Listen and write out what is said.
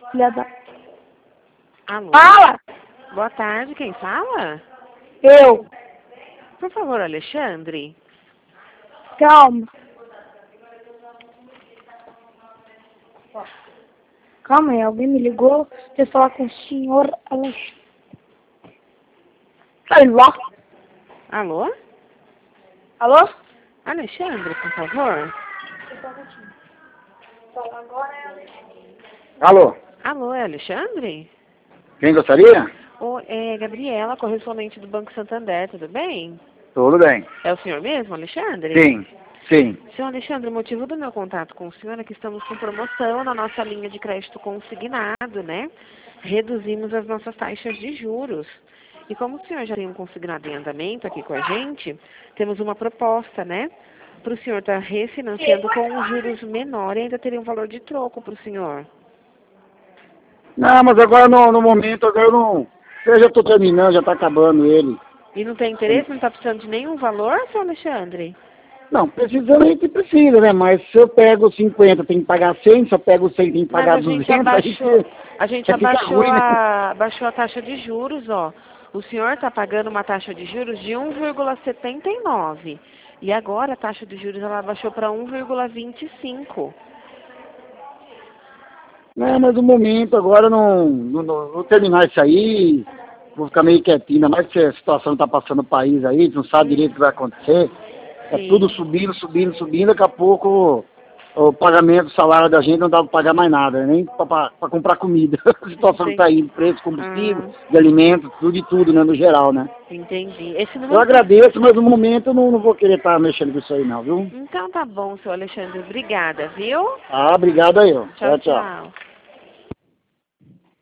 filha da... Alô? Fala! Boa tarde, quem fala? Eu. Por favor, Alexandre. Calma. Calma aí, alguém me ligou. Deixa eu falar com o senhor Alexandre. Alô? Alô? Alô? Alexandre, por favor. Agora é Alexandre. Alô, Alô, é Alexandre? quem gostaria? É Gabriela, correspondente do Banco Santander, tudo bem? Tudo bem. É o senhor mesmo, Alexandre? Sim, sim. Senhor Alexandre, o motivo do meu contato com o senhor é que estamos com promoção na nossa linha de crédito consignado, né? Reduzimos as nossas taxas de juros. E como o senhor já tem um consignado em andamento aqui com a gente, temos uma proposta, né? Para o senhor estar refinanciando com juros menores e ainda teria um valor de troco para o senhor. Não, mas agora no momento, agora eu não... Eu já estou terminando, já está acabando ele. E não tem interesse, não está precisando de nenhum valor, senhor Alexandre? Não, precisando a gente precisa, né? Mas se eu pego 50, tem que pagar 100, se eu pego 100, tem que Mas pagar a gente 200, abaixou ruim, né? baixou a taxa de juros, ó. O senhor está pagando uma taxa de juros de 1,79. E agora a taxa de juros ela baixou para 1,25. Não, mas no momento agora não vou terminar isso aí, vou ficar meio quietinho, ainda mais que a situação está passando no país aí, a gente não sabe direito o que vai acontecer. É Sim. tudo subindo, subindo, subindo, daqui a pouco o pagamento, o salário da gente não dá para pagar mais nada, nem para comprar comida. A situação que está aí, preço de combustível, de alimentos, tudo e tudo, né, no geral, né? Entendi. Esse Eu número... agradeço, mas no momento eu não vou querer estar mexendo com isso aí não, viu? Então tá bom, senhor Alexandre. Obrigada, viu? Ah, obrigado aí, ó. Tchau, Tchau, tchau. tchau.